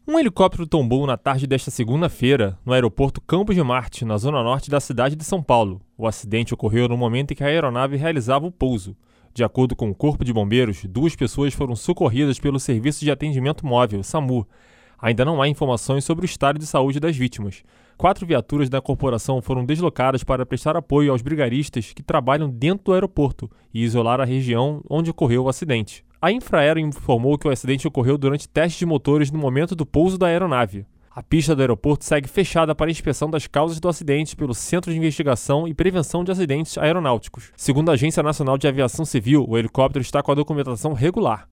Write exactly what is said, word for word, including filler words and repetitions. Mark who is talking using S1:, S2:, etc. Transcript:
S1: Um helicóptero tombou na tarde desta segunda-feira no aeroporto Campos de Marte, na zona norte da cidade de São Paulo. O acidente ocorreu no momento em que a aeronave realizava o pouso. De acordo com o Corpo de Bombeiros, duas pessoas foram socorridas pelo Serviço de Atendimento Móvel, SAMU. Ainda não há informações sobre o estado de saúde das vítimas. Quatro viaturas da corporação foram deslocadas para prestar apoio aos brigaristas que trabalham dentro do aeroporto e isolar a região onde ocorreu o acidente. A Infraero informou que o acidente ocorreu durante testes de motores no momento do pouso da aeronave. A pista do aeroporto segue fechada para inspeção das causas do acidente pelo Centro de Investigação e Prevenção de Acidentes Aeronáuticos. Segundo a Agência Nacional de Aviação Civil, o helicóptero está com a documentação regular.